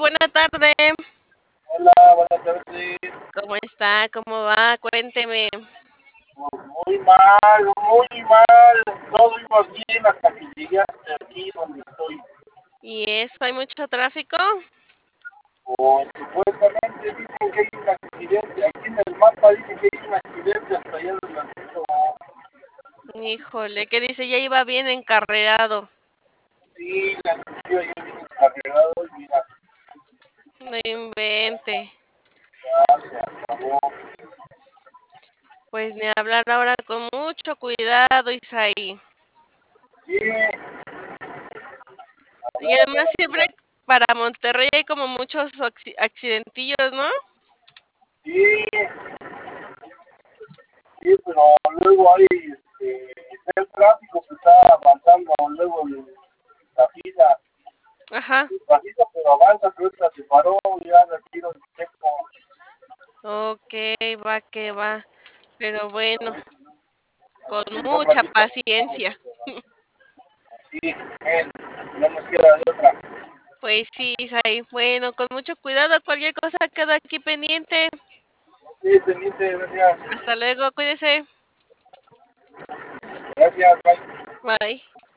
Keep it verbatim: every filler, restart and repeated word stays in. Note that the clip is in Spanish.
buena tarde. Hola, buenas tardes. ¿Cómo está? ¿Cómo va? Cuénteme. Pues muy mal, muy mal. Todo iba bien hasta que llegué hasta aquí donde estoy. ¿Y eso? ¿Hay mucho tráfico? Pues supuestamente dicen que hay un accidente. Aquí en el mapa dice que hay un accidente hasta allá de las cinco. Híjole, ¿qué dice? Ya iba bien encarrerado. Sí, la noticia ya viene exagerado y mira, No invente. ya se acabó. Pues ni hablar ahora con mucho cuidado, Isaí. Sí, Y hablar además acá, siempre para Monterrey hay como muchos acci- accidentillos, ¿no? sí, sí, pero luego hay este, el tráfico que está avanzando luego de la fila. Ajá. Despacito, pero avanza, que ahorita se paró, ya retiro el tiempo. Ok, va que va. Pero bueno, con En un mucha ratito estamos paciencia. así, bien, no nos queda de otra. Pues sí, Isaí. Bueno, con mucho cuidado, cualquier cosa queda aquí pendiente. Sí, pendiente, gracias. Hasta luego, cuídese. Gracias, bye. Bye.